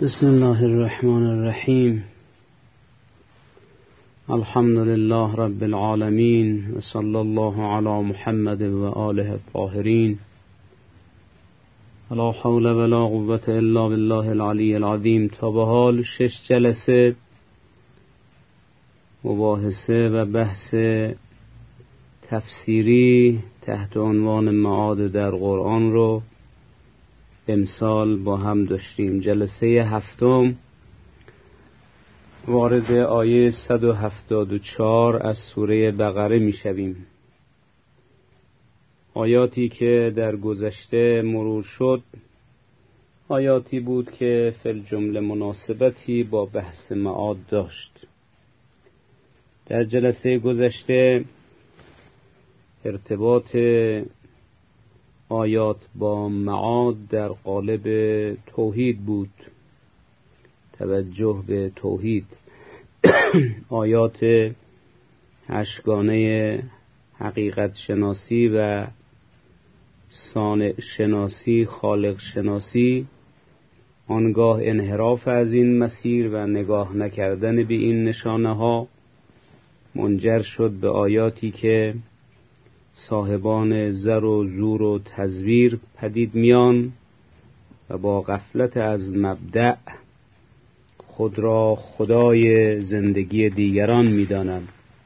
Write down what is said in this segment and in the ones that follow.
بسم الله الرحمن الرحیم. الحمد لله رب العالمین و صلی الله علی محمد و آله الطاهرین. لا حول ولا قوة الا بالله العلی العظیم. تا به حال 6 جلسه مباحثه و بحث تفسیری تحت عنوان معاد در قرآن رو امسال با هم داشتیم. جلسه هفتم وارد آیه 174 از سوره بقره می شویم. آیاتی که در گذشته مرور شد آیاتی بود که فی الجمله مناسبتی با بحث معاد داشت. در جلسه گذشته ارتباط آیات با معاد در قالب توحید بود، توجه به توحید. آیات 8 گانه حقیقت شناسی و صانع شناسی، خالق شناسی، آنگاه انحراف از این مسیر و نگاه نکردن به این نشانه ها منجر شد به آیاتی که صاحبان زر و زور و تزویر پدید میان و با غفلت از مبدأ خود را خدای زندگی دیگران می‌دانند.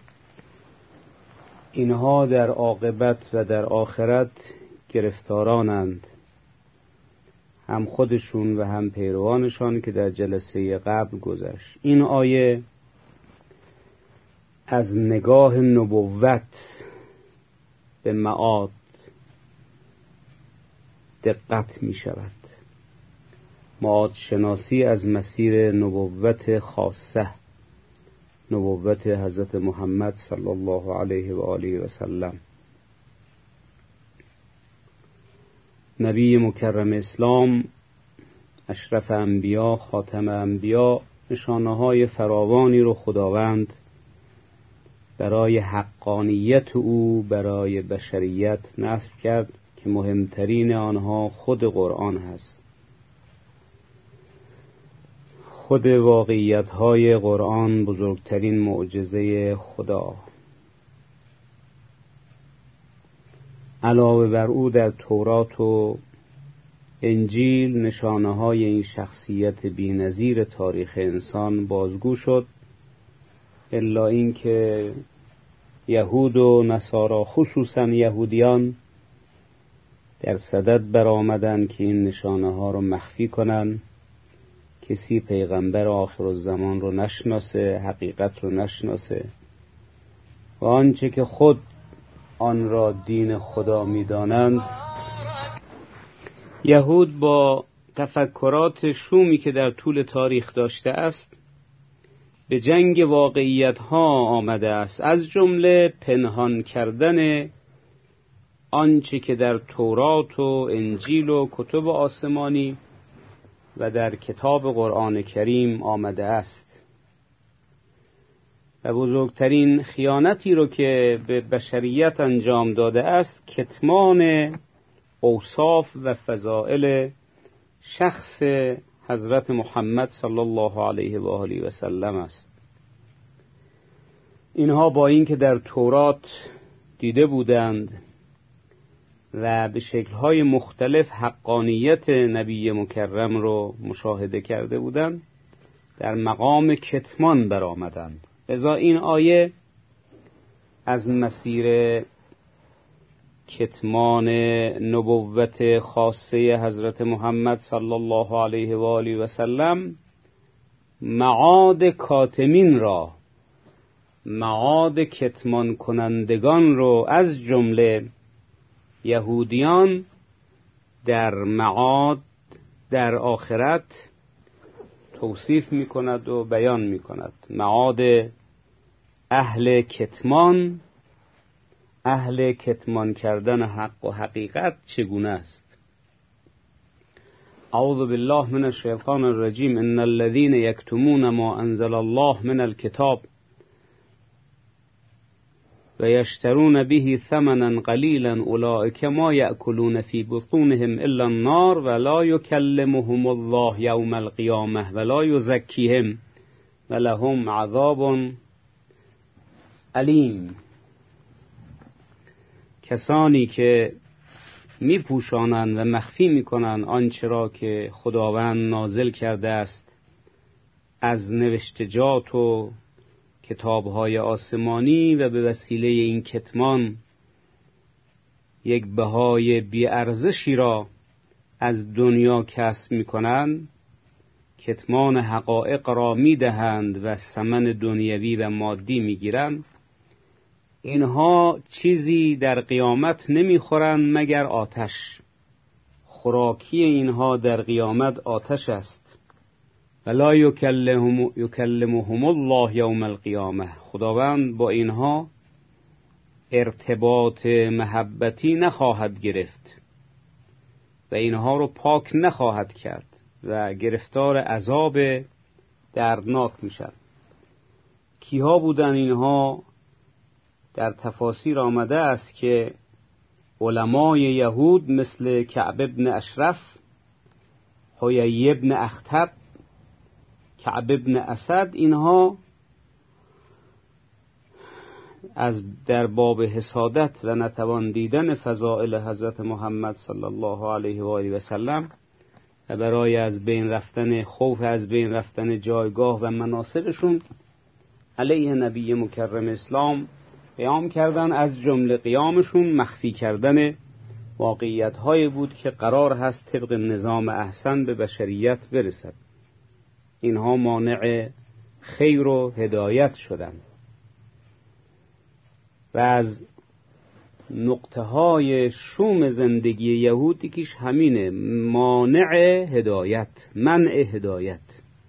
اینها در عاقبت و در آخرت گرفتارانند، هم خودشون و هم پیروانشان که در جلسه قبل گذشت. این آیه از نگاه نبوت به معاد دقت می شود. معاد شناسی از مسیر نبوت خاصه، نبوت حضرت محمد صلی الله علیه و آله و سلم. نبی مکرم اسلام، اشرف انبیا، خاتم انبیا، نشانه های فراوانی رو خداوند برای حقانیت او برای بشریت نصب کرد که مهمترین آنها خود قرآن هست. خود واقعیت‌های قرآن بزرگترین معجزه خدا. علاوه بر او در تورات و انجیل نشانه‌های این شخصیت بی‌نظیر تاریخ انسان بازگو شد، الا این که یهود و نصارا، خصوصا یهودیان، در صدد برآمدند که این نشانه ها رو مخفی کنن. کسی پیغمبر آخرالزمان رو نشناسه، حقیقت رو نشناسه و آنچه که خود آن را دین خدا می‌دانند. یهود با تفکرات شومی که در طول تاریخ داشته است به جنگ واقعیت ها آمده است، از جمله پنهان کردن آنچه که در تورات و انجیل و کتب آسمانی و در کتاب قرآن کریم آمده است. و بزرگترین خیانتی رو که به بشریت انجام داده است کتمان اوصاف و فضائل شخص حضرت محمد صلی الله علیه و آله و سلم است. اینها با اینکه در تورات دیده بودند و به شکل‌های مختلف حقانیت نبی مکرم رو مشاهده کرده بودند، در مقام کتمان برآمدند. لذا این آیه از مسیر کتمان نبوت خاصه حضرت محمد صلی الله علیه و آله و سلم معاد کاتمین را، معاد کتمان کنندگان رو از جمله یهودیان در معاد در آخرت توصیف می کند و بیان می کند. معاد اهل کتمان، اهل کتمان کردن حق و حقیقت چگونه است. اعوذ بالله من الشیطان الرجیم. ان الذين يكتمون ما انزل الله من الكتاب و یشترون به ثمنا قلیلا اولئک ما یأکلون فی بطونهم الا النار ولا یکلمهم الله یوم القیامه ولا یزکیهم ولهم عذاب علیم. کسانی که میپوشانند و مخفی میکنند آنچه را که خداوند نازل کرده است از نوشتجات و کتاب‌های آسمانی و به وسیله این کتمان یک بهای بی‌ارزشی را از دنیا کسب می‌کنند، کتمان حقایق را می‌دهند و ثمن دنیوی و مادی می‌گیرند، اینها چیزی در قیامت نمی‌خورند مگر آتش. خوراکی اینها در قیامت آتش است. ولا یکلمهم الله یوم القیامه. خداوند با اینها ارتباط محبتی نخواهد گرفت و اینها رو پاک نخواهد کرد و گرفتار عذاب دردناک میشن. کیها بودن اینها؟ در تفاسیر آمده است که علمای یهود مثل کعب ابن اشرف، حیی ابن اخطب، کعب ابن اسد، اینها از در باب حسادت و نتوان دیدن فضائل حضرت محمد صلی الله علیه و آله و سلم و برای از بین رفتن، خوف از بین رفتن جایگاه و مناصبشون علیه نبی مکرم اسلام قیام کردن. از جمله قیامشون مخفی کردن واقعیت‌هایی بود که قرار هست طبق نظام احسن به بشریت برسد. اینها مانع خیر و هدایت شدند و از نقطه های شوم زندگی یهود یکیش همینه، مانع هدایت، منع هدایت،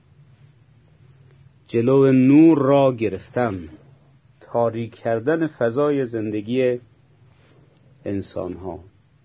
جلو نور را گرفتن، تاریک کردن فضای زندگی انسان ها.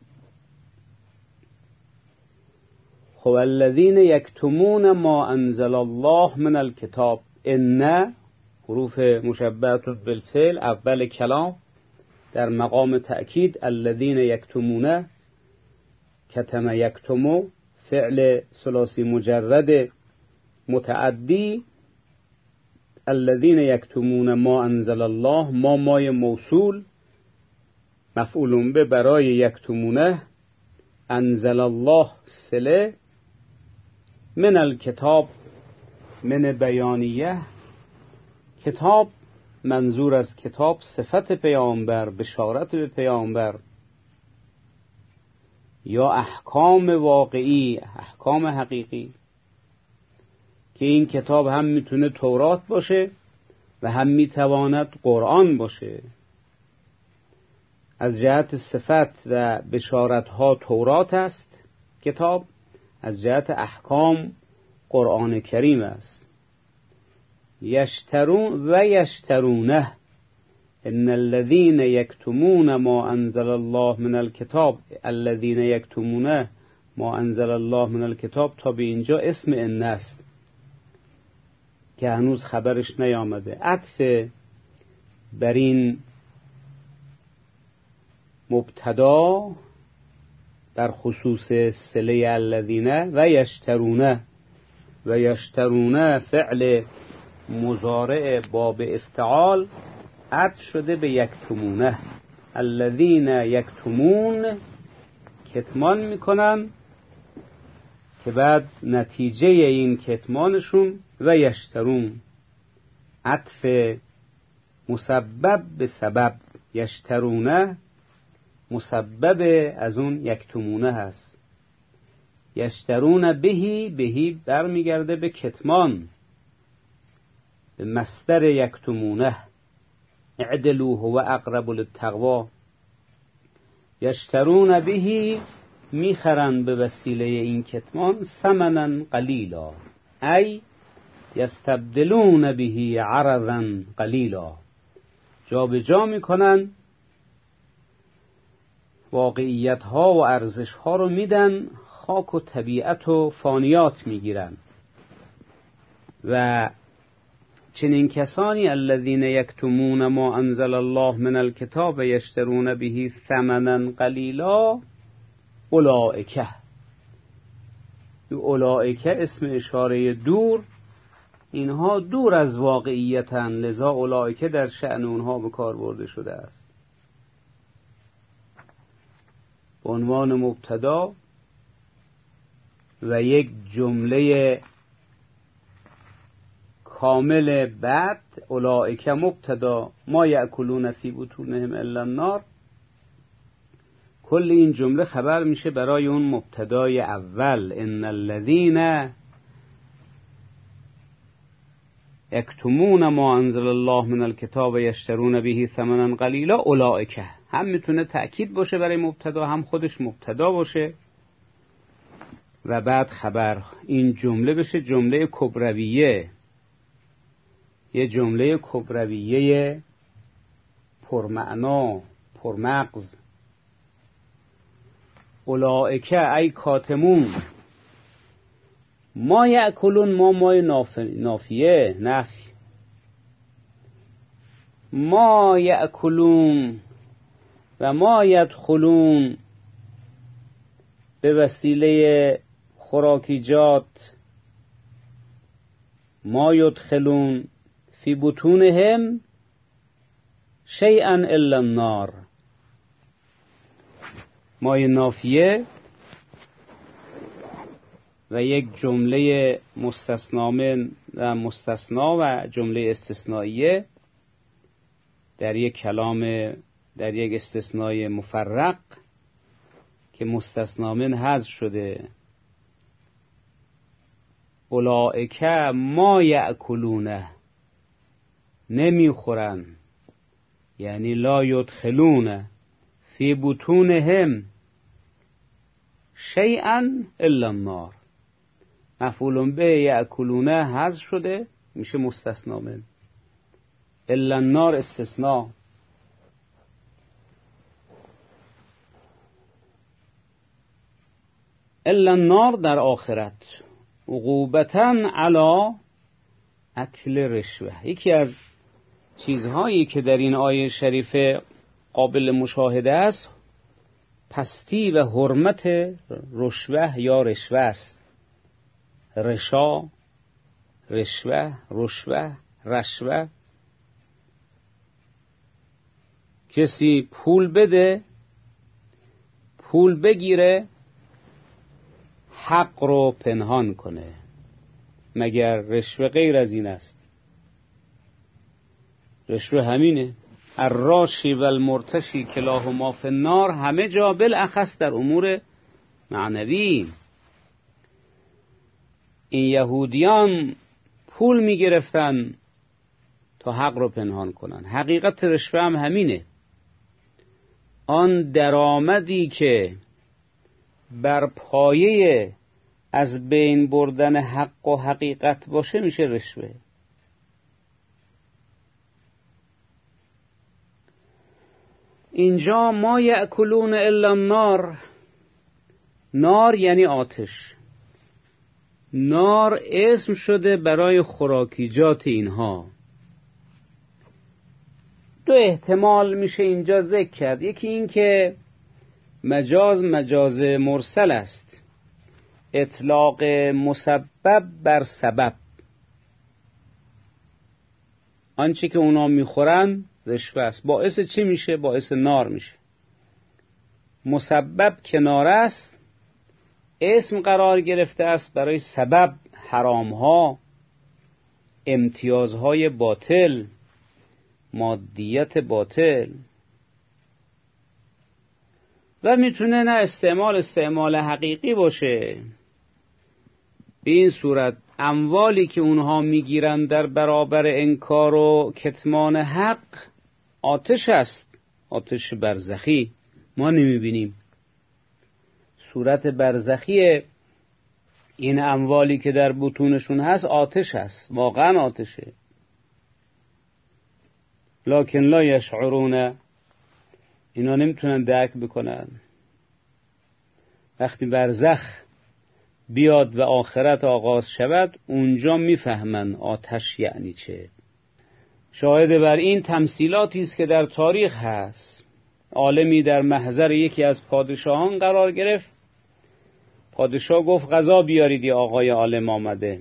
خب الذین یکتمون ما انزل الله من الکتاب، ان حروف مشبهه بالفعل اول کلام در مقام تأکید، الذین یکتمون، کتم یکتمو فعل ثلاثی مجرد متعدی، الذین یکتمون ما انزل الله، ما مای موصول مفعول به برای یکتمونه، انزل الله صله، من الکتاب من بیانیه، کتاب منظور از کتاب صفت پیامبر، بشارت به پیامبر یا احکام واقعی، احکام حقیقی، که این کتاب هم میتونه تورات باشه و هم میتواند قرآن باشه. از جهت صفت و بشارت ها تورات است کتاب، از جهت احکام قرآن کریم است. یشترون و یشترونه، ان الذین یکتمون ما انزل الله من الکتاب، الذین یکتمون ما انزل الله من الکتاب، تا به اینجا اسم ان است که هنوز خبرش نیامده. عطف بر این مبتدا در خصوص صله الذین و یشترونه، و یشترونه فعل مضارع باب افتعال عطف شده به یکتمونه. الذین یکتمون، کتمان میکنن که بعد نتیجه این کتمانشون و یشترون، عطف مسبب به سبب، یشترونه مسبب از اون یکتمونه هست. یشترون بهی برمیگرده به کتمان، به مصدر یکتمونه، اعدلوا هو اقرب للتقوا. یشترون بهی، میخرن به وسیله این کتمان، ثمنا قلیلا، ای یستبدلون بهی عرضا قلیلا، جا به جا میکنن واقعیت ها و ارزش ها رو میدن، خاک و طبیعت و فانیات میگیرن و چنین کسانی الذین یکتمون ما انزل الله من الکتاب یشترون به ثمنا قلیلا اولئک اسم اشاره دور، اینها دور از واقعیتن، لذا اولئک در شأن اونها به کار برده شده است به عنوان مبتدا و یک جمله کامل بعد. اولئک مبتدا، ما یأکلون فی بطونهم الا النار، کل این جمله خبر میشه برای اون مبتدای اول، ان الذین یکتمون ما انزل الله من الکتاب یشترون به ثمنا قلیلا اولئک، هم میتونه تأکید باشه برای مبتدا، هم خودش مبتدا باشه و بعد خبر. این جمله بشه جمله کبرویه، یه جمله کبرویه پرمعنا پرمغز. اولئک ای کاتمون، ما یأکلون، ما مای نافیه نفی، ما یأکلون و ما یدخلون به وسیله خوراکیجات، ما یدخلون فی بطونهم شیئا الا النار، مای نافیه و یک جمله مستثنا و مستثنا و جمله استثنائیه در یک کلام، در یک استثنای مفرق که مستثنا من حذف شده. اولئک ما یأکلون، نمیخورن، یعنی لا یدخلون فی بطونهم شیئا الا النار، مفعول به یأکلون حذف شده میشه مستثنا من، الا النار استثناء. الا النار در آخرت، عقوبتاً علی اکل رشوه. یکی از چیزهایی که در این آیه شریفه قابل مشاهده است پستی و حرمت رشوه یا رشوه است. رشا، رشوه، رشوه، رشوه. کسی پول بده، پول بگیره، حق رو پنهان کنه، مگر رشوه غیر از این است؟ رشوه همینه. الراشی و المرتشی کلاهما فی النار، همه جا بالاخص در امور معنوی. این یهودیان پول می گرفتن تا حق رو پنهان کنن. حقیقت رشوه هم همینه. آن درآمدی که بر پایه از بین بردن حق و حقیقت باشه میشه رشوه. اینجا ما یأکلون الا النار، نار یعنی آتش. نار اسم شده برای خوراکیجات اینها. دو احتمال میشه اینجا ذکر کرد. یکی این که مجاز مرسل است، اطلاق مسبب بر سبب. آنچه که اونا میخورن رشوه است. باعث چی میشه؟ باعث نار میشه. مسبب که نار است اسم قرار گرفته است برای سبب، حرامها، امتیازهای باطل، مادیت باطل. و میتونه نه استعمال حقیقی باشه. به این صورت اموالی که اونها میگیرن در برابر انکار و کتمان حق آتش است، آتش برزخی. ما نمیبینیم صورت برزخی این اموالی که در بطونشون هست آتش هست، واقعا آتشه. لکن لا یشعرون، اینا نمیتونن درک بکنن. وقتی برزخ بیاد و آخرت آغاز شود اونجا میفهمن آتش یعنی چه. شاهد بر این تمثیلاتی است که در تاریخ هست. عالمی در محضر یکی از پادشاهان قرار گرفت. پادشاه گفت غذا بیارید، یه آقای عالم آمده،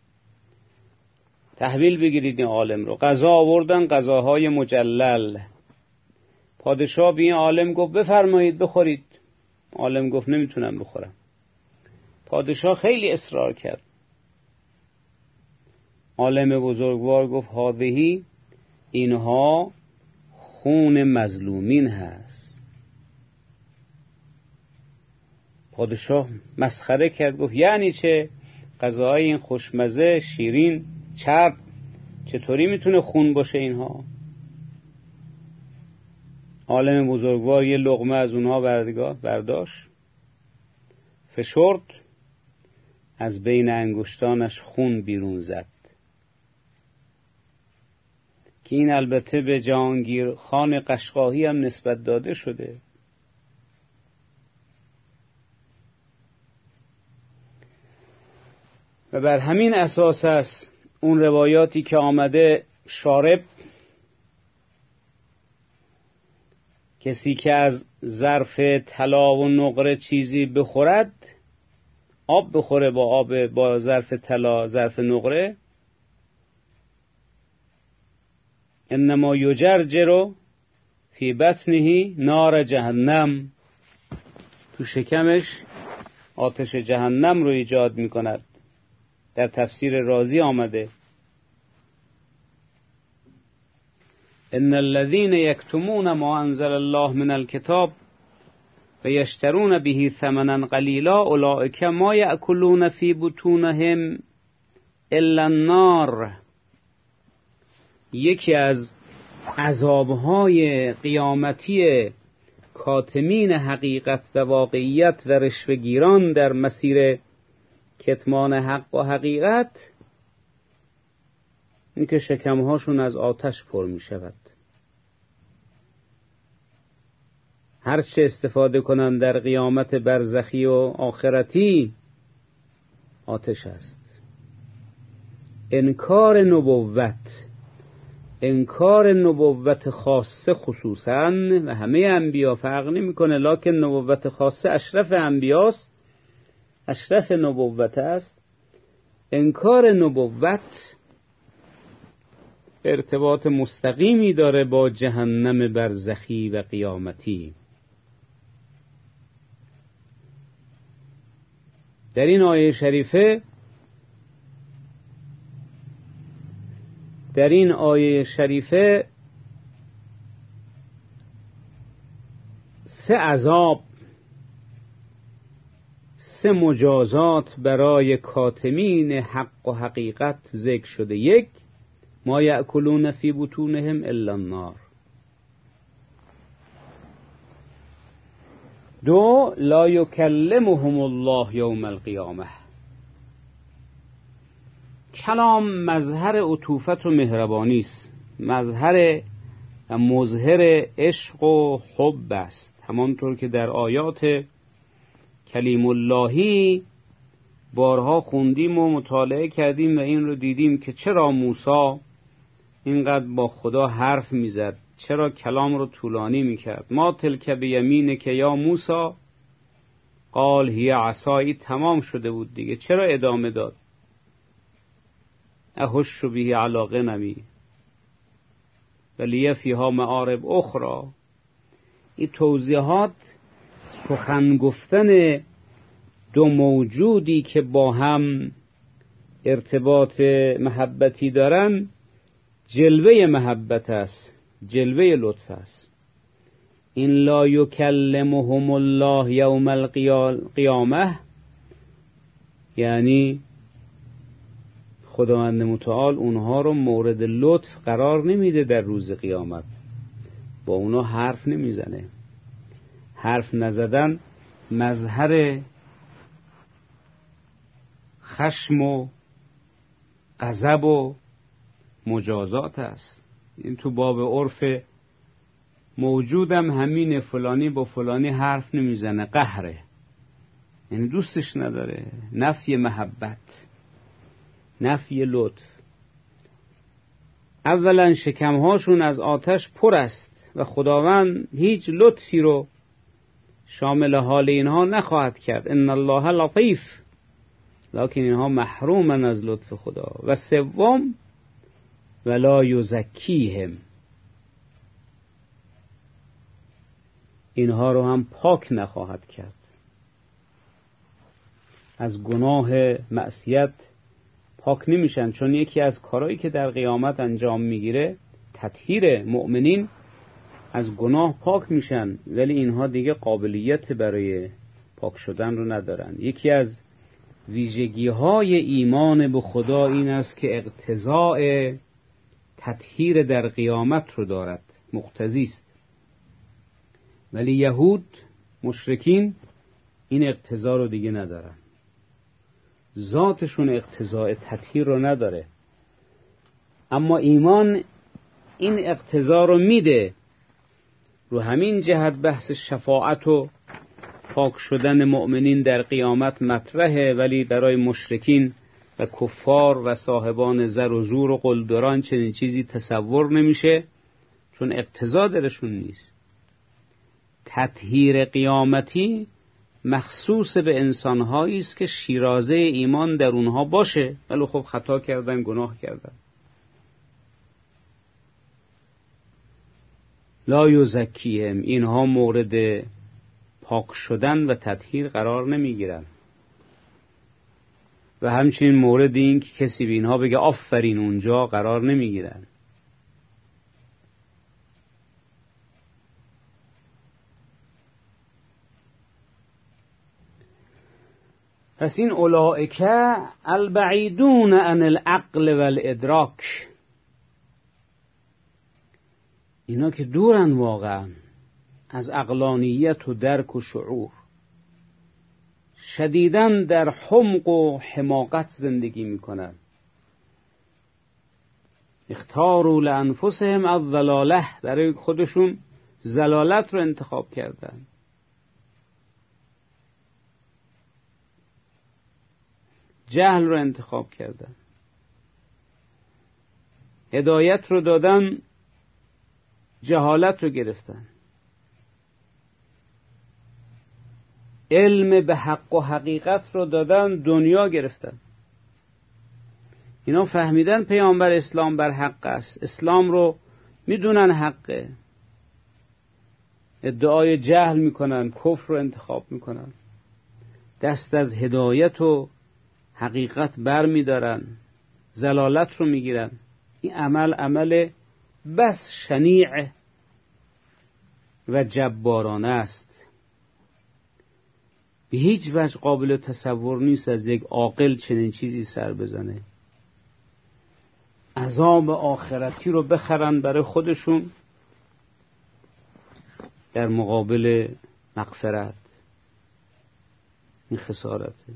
تحویل بگیرید این عالم رو. غذا آوردن، غذاهای مجلل. پادشاه به این عالم گفت بفرمایید بخورید. عالم گفت نمیتونم بخورم. پادشاه خیلی اصرار کرد. عالم بزرگوار گفت هذهی، اینها خون مظلومین هست. پادشاه مسخره کرد، گفت یعنی چه؟ غذاهای این خوشمزه، شیرین، چرب، چطوری میتونه خون باشه اینها؟ عالم بزرگوار یه لقمه از اونها برداشت، فشرد، از بین انگشتانش خون بیرون زد. که این البته به جهانگیر خان قشقاهی هم نسبت داده شده. و بر همین اساس است اون روایاتی که آمده شارب، کسی که از ظرف طلا و نقره چیزی بخورد، آب بخوره با ظرف طلا، ظرف نقره، انما یجرجر فی بطنه نار جهنم، تو شکمش آتش جهنم رو ایجاد می کند. در تفسیر رازی آمده ان الذين يكتمون ما انزل الله من الكتاب ويشترون به ثمنا قليلا اولئك ما يأكلون في بطونهم الا النار. یکی از عذابهای قیامتی کاتمین حقیقت و واقعیت و رشوه‌گیران در مسیر کتمان حق و حقیقت، این که شکمهاشون از آتش پر می شود. هرچه استفاده کنن در قیامت برزخی و آخرتی آتش است. انکار نبوت خاصه خصوصا و همه انبیا فرق نمی کنه، لکن نبوت خاصه اشرف انبیاست، اشرف نبوت است. انکار نبوت ارتباط مستقیمی داره با جهنم برزخی و قیامتی. در این آیه شریفه سه عذاب، سه مجازات برای کاتمین حق و حقیقت ذکر شده. یک، ما یأکلون فی بطونهم الا النار. دو، لا یکلمهم الله یوم القیامه. کلام مظهر عطوفت و مهربانی است، مظهر و مظهر عشق و حب است، همانطور که در آیات کلیم اللهی بارها خوندیم و مطالعه کردیم و این رو دیدیم که چرا موسی اینقدر با خدا حرف میزد، چرا کلام رو طولانی میکرد. ما تلک بیمینک یا موسی، قال هی عصایی، تمام شده بود دیگه، چرا ادامه داد؟ احش به علی غنمی ولی فیها معارب اخرى. این توضیحات سخن گفتن دو موجودی که با هم ارتباط محبتی دارن، جلوه محبت است، جلوه لطف است. این لا یکلمهم الله یوم القیامه یعنی خداوند متعال اونها رو مورد لطف قرار نمیده در روز قیامت، با اونا حرف نمیزنه. حرف نزدن مظهر خشم و غضب و مجازات است. این تو باب عرف موجودم همین، فلانی با فلانی حرف نمیزنه، قهره، یعنی دوستش نداره، نفی محبت، نفی لطف. اولا شکمهاشون از آتش پر است و خداوند هیچ لطفی رو شامل حال اینها نخواهد کرد. ان الله لطیف، لکن اینها محرومن از لطف خدا. و سوم ولا یزکیهم، اینها رو هم پاک نخواهد کرد. از گناه معصیت پاک نمیشن، چون یکی از کارهایی که در قیامت انجام میگیره تطهیر مؤمنین از گناه پاک میشن، ولی اینها دیگه قابلیت برای پاک شدن رو ندارن. یکی از ویژگی های ایمان به خدا این است که اقتضاء تطهیر در قیامت رو دارد، مقتضی است. ولی یهود مشرکین این اقتضا رو دیگه ندارن، ذاتشون اقتضاء تطهیر رو نداره. اما ایمان این اقتضا رو میده. رو همین جهت بحث شفاعت و پاک شدن مؤمنین در قیامت مطرحه، ولی برای مشرکین و کفار و صاحبان زر و زور و قلدران چنین چیزی تصور نمیشه، چون اقتضا درشون نیست. تطهیر قیامتی مخصوص به انسانهایی است که شیرازه ایمان در اونها باشه، ولی خب خطا کردن، گناه کردن. لا یزکیهم، اینها مورد پاک شدن و تطهیر قرار نمیگیرن. و همچنین مورد این که کسی به اینها بگه آفرین اونجا قرار نمیگیرن. پس این اولئک البعیدون عن العقل والادراک، اینا که دورن واقعا از عقلانیت و درک و شعور، شدیداً در حمق و حماقت زندگی میکنن. اختاروا لانفسهم الضلاله، برای خودشون ضلالت رو انتخاب کردن. جهل رو انتخاب کردن. هدایت رو دادن، جهالت رو گرفتن. علم به حق و حقیقت رو دادن، دنیا گرفتن. اینا فهمیدن پیامبر اسلام بر حق است، اسلام رو میدونن حقه، ادعای جهل میکنن، کفر رو انتخاب میکنن، دست از هدایت و حقیقت بر میدارن، ضلالت رو میگیرن. این عمل بس شنیع و جبارانه است. به هیچ وجه قابل تصور نیست از یک عاقل چنین چیزی سر بزنه. عذاب آخرتی رو بخرن برای خودشون در مقابل مغفرت. این خسارته.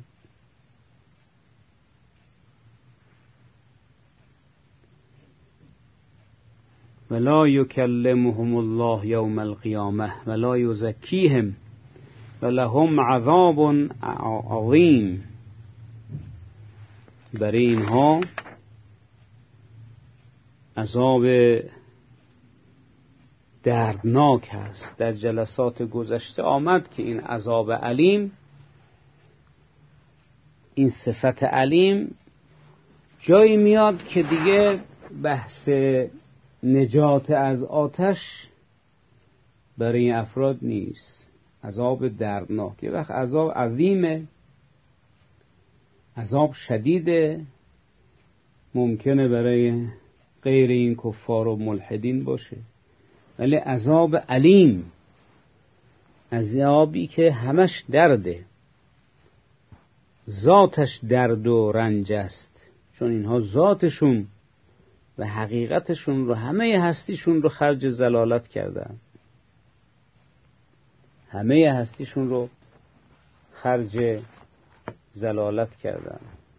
ولا یکلمهم الله یوم القیامه ولا یزکیهم ولهم عذاب عظیم. برای اینها عذاب دردناک است. در جلسات گذشته آمد که این عذاب علیم، این صفت علیم جایی میاد که دیگه بحث نجات از آتش برای این افراد نیست. عذاب دردناک، یه وقت عذاب عظیمه، عذاب شدیده، ممکنه برای غیر این کفار و ملحدین باشه، ولی عذاب علیم، عذابی که همش درده، ذاتش درد و رنج است، چون اینها ذاتشون و حقیقتشون رو، همه هستیشون رو خرج ضلالت کردن، همه هستیشون رو خرج ضلالت کردن.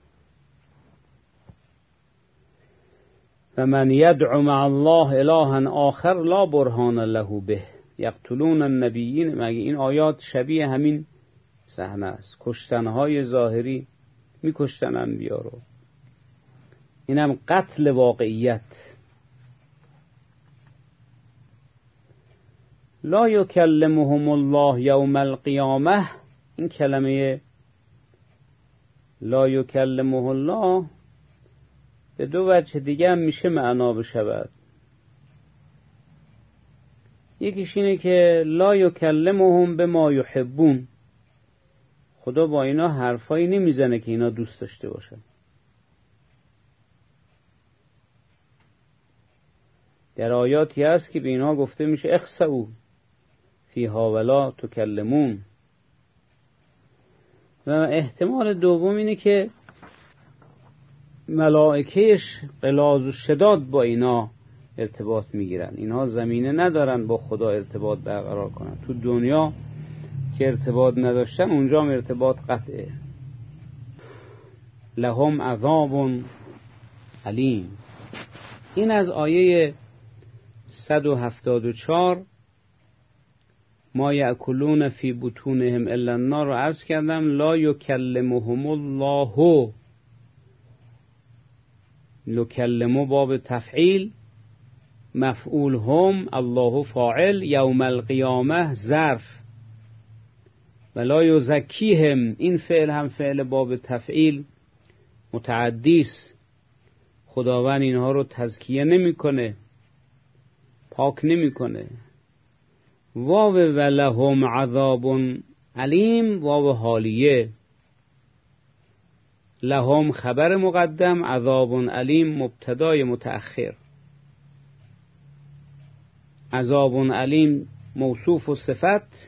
و من یدعو مع الله الها آخر لا برهان له به یقتلون النبیین. مگه این آیات شبیه همین صحنه است؟ کشتنهای ظاهری، میکشتن انبیا رو. اینم قتل واقعیت، لا یکلمهم الله یوم القیامه، این کلمه لا یکلمه الله به دو وجه دیگه هم میشه معنا بشود. یکیش اینه که لا یکلمهم بما یحبون، خدا با اینا حرفایی نمیزنه که اینا دوست داشته باشن. در آیاتی هست که به اینا گفته میشه اخسئوا فیها ولا تکلمون. و احتمال دوم اینه که ملائکهش غلاظ و شداد با اینا ارتباط میگیرن، اینها زمینه ندارن با خدا ارتباط برقرار کنن. تو دنیا که ارتباط نداشتن اونجا هم ارتباط قطعه. لهم عذاب علیم. این از آیه 174 ما یأکلون فی بطونهم الا النار رو عرض کردم. لا یکلمهم الله، یکلمو باب تفعیل، مفعول هم، الله فاعل، یوم القیامه ظرف. ولا یزکیهم، این فعل هم فعل باب تفعیل متعدیس، خداوند اینها رو تزکیه نمیکنه، پاک نمیکنه. واو ولهم عذاب علیم، واو حالیه، لهم خبر مقدم، عذاب علیم مبتدای متأخر. عذاب علیم موصوف و صفت،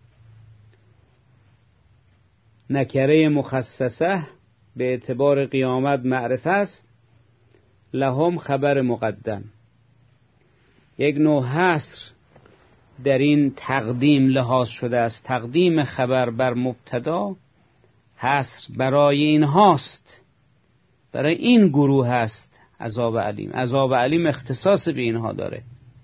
نکره مخصصه به اعتبار قیامت معرفه است، لهم خبر مقدم. یک نوع حصر در این تقدیم لحاظ شده است. تقدیم خبر بر مبتدا حصر برای این هاست، برای این گروه هست. عذاب علیم، عذاب علیم اختصاص به اینها داره.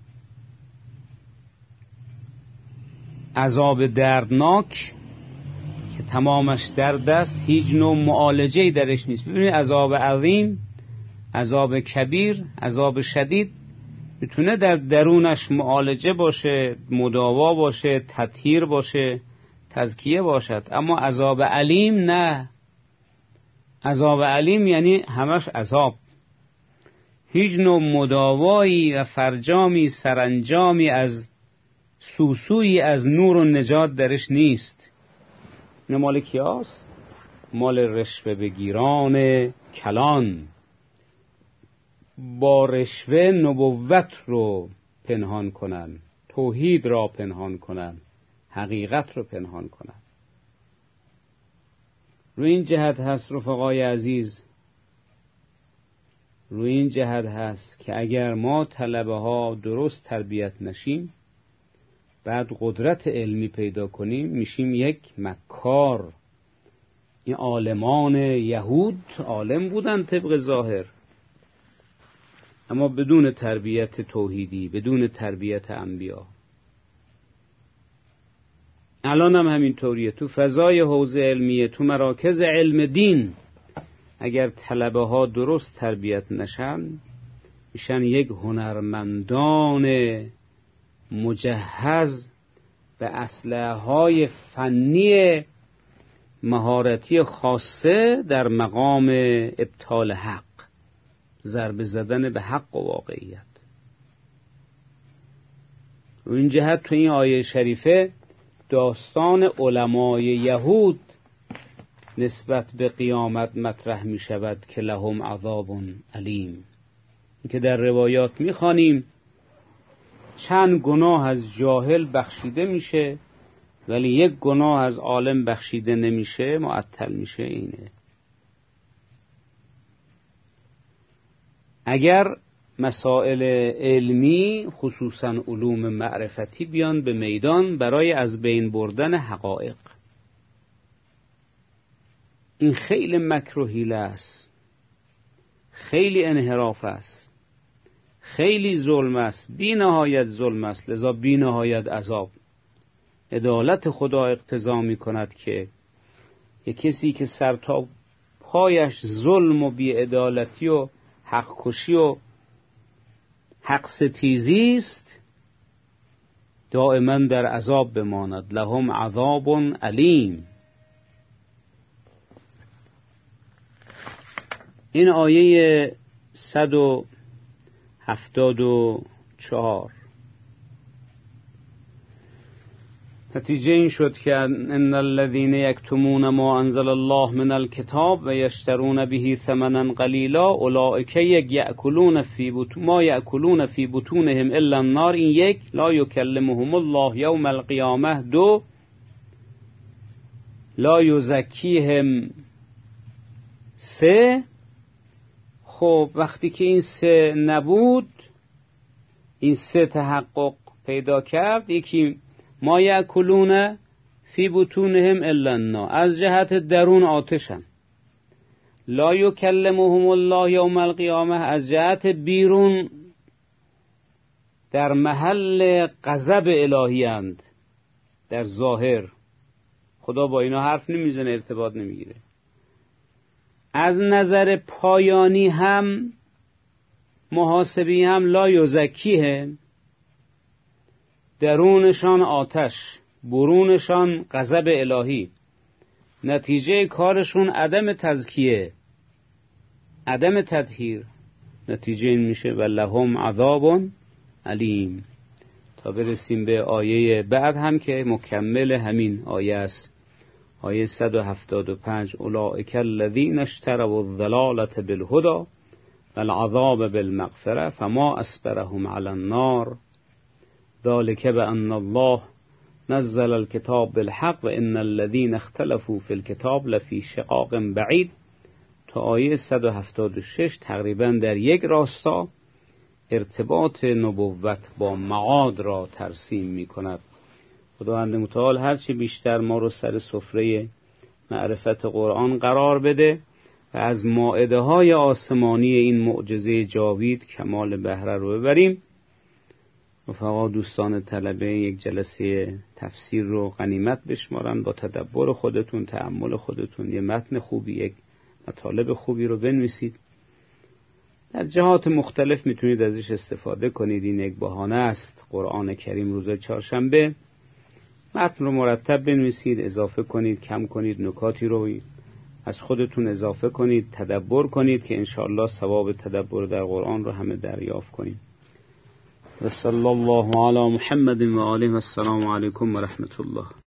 عذاب دردناک که تمامش درد است، هیچ نوع معالجه‌ای درش نیست. ببینید عذاب عظیم، عذاب کبیر، عذاب شدید میتونه در درونش معالجه باشه، مداوا باشه، تطهیر باشه، تزکیه باشد. اما عذاب علیم نه. عذاب علیم یعنی همش عذاب، هیچ نوع مداوایی و فرجامی، سرانجامی از سوسویی از نور و نجات درش نیست. این مال کیاست؟ مال رشوه بگیران کلان. با رشوه نبوت رو پنهان کنن، توحید را پنهان کنن، حقیقت رو پنهان کنن. روی این جهت هست رفقای عزیز، روی این جهت هست که اگر ما طلبه ها درست تربیت نشیم، بعد قدرت علمی پیدا کنیم، میشیم یک مکار. این عالمان یهود عالم بودن طبق ظاهر، اما بدون تربیت توحیدی، بدون تربیت انبیا. الان هم همینطوریه. تو فضای حوزه علمیه، تو مراکز علم دین، اگر طلبه ها درست تربیت نشن، میشن یک هنرمندان مجهز به اسلحه های فنی مهارتی خاصه در مقام ابطال حق، ضربه زدن به حق و واقعیت. و این جهت تو این آیه شریفه داستان علمای یهود نسبت به قیامت مطرح می شود که لهم عذاب علیم. که در روایات می خوانیم چند گناه از جاهل بخشیده میشه ولی یک گناه از عالم بخشیده نمیشه، معطل میشه. اینه اگر مسائل علمی خصوصا علوم معرفتی بیان به میدان برای از بین بردن حقایق، این خیلی مکر و حیله است، خیلی انحراف است، خیلی ظلم است، بی نهایت ظلم است. لذا بی نهایت عذاب. عدالت خدا اقتضا می کند که یک کسی که سر تا پایش ظلم و بی عدالتی و حق کشی و حق ستیزی است، دائما در عذاب بماند. لهم عذاب علیم. این آیه 174 نتیجه این شد که ان الذين يكتمون ما انزل الله من الكتاب و یشترون به ثمنا قلیلا اولئک یأکلون فی بطونهم الا النار. این یک، لا یکلمهم الله یوم القیامه. دو، لا یزکیهم. سه، خب وقتی که این سه نبود، این سه تحقق پیدا کرد، یکی ما یأکلون فی بطونهم الا النار، از جهت درون آتشن. لا یکلمهم الله یوم القیامه، از جهت بیرون در محل غضب الهی اند. در ظاهر خدا با اینا حرف نمیزنه، ارتباط نمیگیره. از نظر پایانی هم، محاسبی هم، لا یزکیهم، درونشان آتش، برونشان غضب الهی. نتیجه کارشون عدم تزکیه، عدم تطهیر. نتیجه این میشه و لهم عذاب علیم. تا برسیم به آیه بعد هم که مکمل همین آیه است، آیه 175 اولئک الذین اشتروا الضلالة بالهدى والعذاب بالمغفرة فما اصبرهم علی النار ذلك بأن الله نزل الكتاب بالحق و ان الذين اختلفوا في الكتاب لفی شقاق بعید. تا آیه 176 تقریبا در یک راستا ارتباط نبوت با معاد را ترسیم می کند. خداوند متعال هرچی بیشتر ما رو سر سفره معرفت قرآن قرار بده و از مائده های آسمانی این معجزه جاوید کمال بهره رو ببریم. رفقا دوستان طلبه، یک جلسه تفسیر رو غنیمت بشمارن، با تدبر خودتون، تأمل خودتون یه متن خوبی، یک مطالب خوبی رو بنویسید. در جهات مختلف میتونید ازش استفاده کنید. این یک بهانه است. قرآن کریم روز چهارشنبه متن رو مرتب بنویسید، اضافه کنید، کم کنید، نکاتی رو از خودتون اضافه کنید، تدبر کنید که انشاءالله ثواب تدبر در قرآن رو همه دریافت کنید. و صلی الله علی محمد و آله و السلام علیکم و رحمت الله.